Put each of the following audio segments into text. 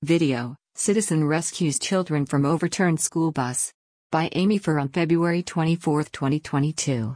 Video: Citizen rescues children from overturned school bus. By Amy Furr on February 24, 2022.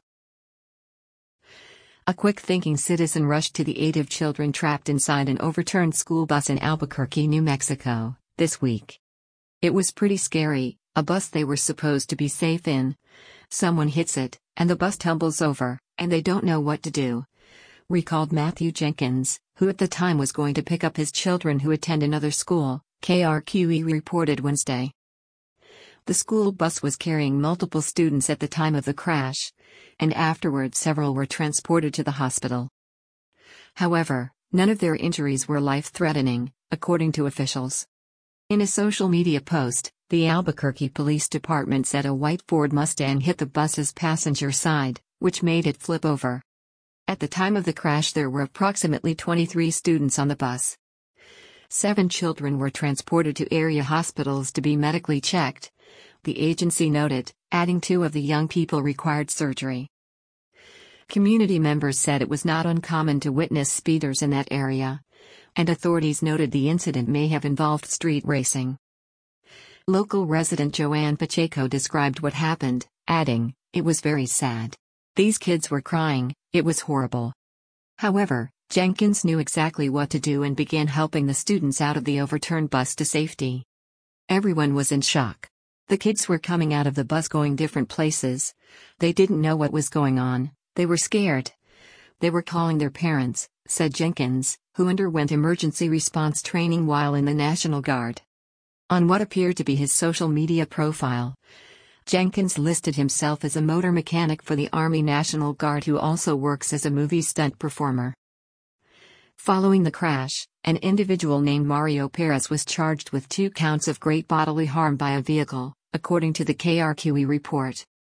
A quick-thinking citizen rushed to the aid of children trapped inside an overturned school bus in Albuquerque, New Mexico, this week. It was pretty scary, a bus they were supposed to be safe in. Someone hits it, and the bus tumbles over, and they don't know what to do, recalled Matthew Jenkins, who at the time was going to pick up his children who attend another school, KRQE reported Wednesday. The school bus was carrying multiple students at the time of the crash, and afterwards several were transported to the hospital. However, none of their injuries were life-threatening, according to officials. In a social media post, the Albuquerque Police Department said a white Ford Mustang hit the bus's passenger side, which made it flip over. At the time of the crash there were approximately 23 students on the bus. 7 children were transported to area hospitals to be medically checked, the agency noted, adding 2 of the young people required surgery. Community members said it was not uncommon to witness speeders in that area, and authorities noted the incident may have involved street racing. Local resident Joanne Pacheco described what happened, adding, "It was very sad. These kids were crying, it was horrible." However, Jenkins knew exactly what to do and began helping the students out of the overturned bus to safety. Everyone was in shock. The kids were coming out of the bus going different places. They didn't know what was going on, they were scared. They were calling their parents, said Jenkins, who underwent emergency response training while in the National Guard. On what appeared to be his social media profile, Jenkins listed himself as a motor mechanic for the Army National Guard who also works as a movie stunt performer. Following the crash, an individual named Mario Perez was charged with 2 counts of great bodily harm by a vehicle, according to the KRQE report.